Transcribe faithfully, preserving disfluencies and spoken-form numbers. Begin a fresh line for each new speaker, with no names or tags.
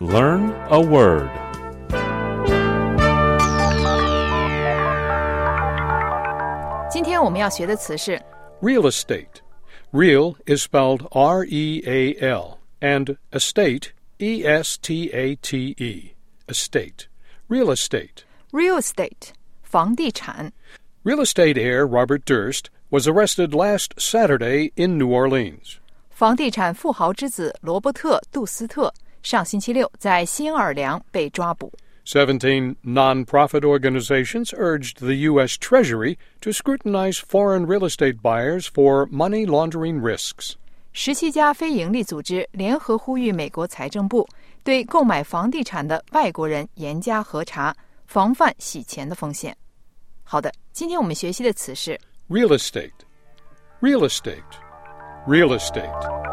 Learn a word.
Today 今天我们要学的词是
Real estate. Real is spelled R E A L, and estate, E S T A T E. Estate. Real estate.
real estate, 房地产。
Real estate heir Robert Durst was arrested last Saturday in New Orleans.
房地产富豪之子罗伯特·杜斯特上星期六在新奥尔良被抓捕。
Seventeen non-profit organizations urged the U S Treasury to scrutinize foreign real estate buyers for money laundering risks.
十七家非营利组织联合呼吁美国财政部对购买房地产的外国人严加核查，防范洗钱的风险。好的，今天我们学习的词是
Real estate. Real estate. Real estate.